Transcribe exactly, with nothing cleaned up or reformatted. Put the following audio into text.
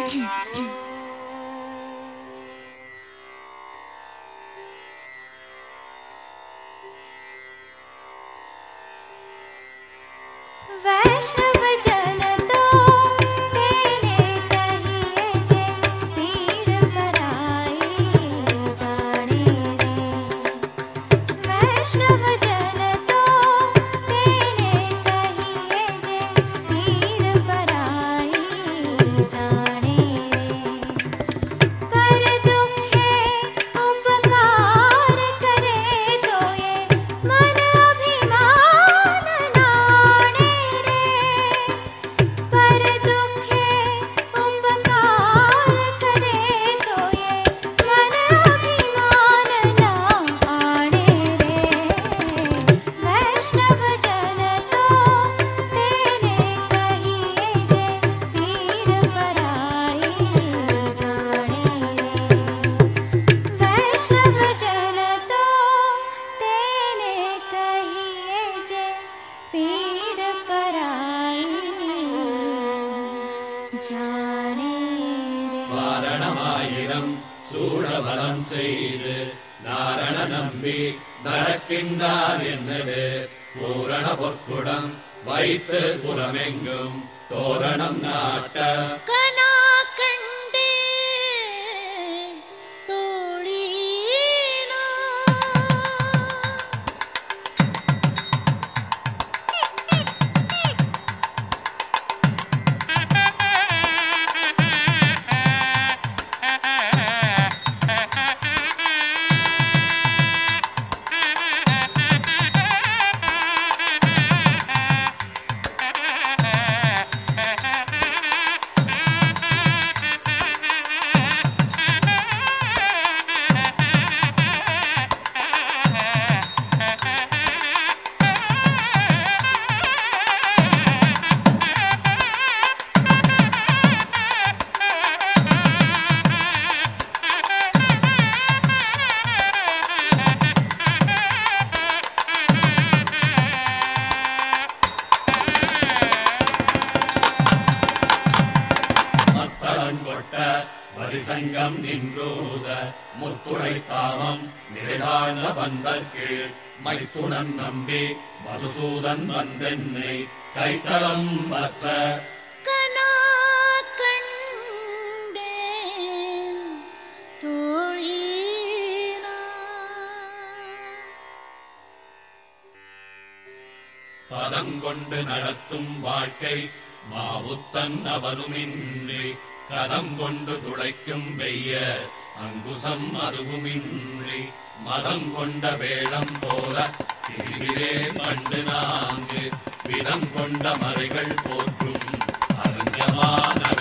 वैष्णव जन तो तेने कहिए जे पीड़ पराई जाने रे। वैष्णव जन तो तेने कहिए जे पीड़ पराई जाने रे। पर दुखे उपकार करे तो ये मन अभिमान नाणे रे। पर दुखे उपकार करे तो ये मन अभिमान ना आणे रे। वैष्णव जन तो तेने कहिए जे पीड़ पराई जाने रे। वैष्णव जन तो तेने कहिए जे पीड़ पराई जाने रे। வாரணமாயிரம் சூழபலம் செய்து நாரண நம்பி நடக்கின்றார் என்னது பூரண பொற்குடம் வைத்து புறமெங்கும் தோரணம் நாட்ட கனா கண்டேன் தோழீனா. மத்தளங்கொட்ட வரிசங்கம் நின்றோத முத்துடை தாமம் நிறைதாழ்ந்த பந்தற்கீழ் மைத்துணன் நம்பி மதுசூதன் வந்தென்னை கைத்தலம் பற்ற கனா கண்டேன் தோழீனா. பதங்கொண்டு நடத்தும் வாழ்க்கை மாவுத்தன் அவனுமின்றி கதம் கொண்டு துளைக்கும் வெய்ய அங்குசம் அதுவுமின்றி மதம் கொண்ட வேளம் போல திரிகிறேன் கண்டு நான்கு விதம் கொண்ட மறைகள் போற்றும் அரண்யமான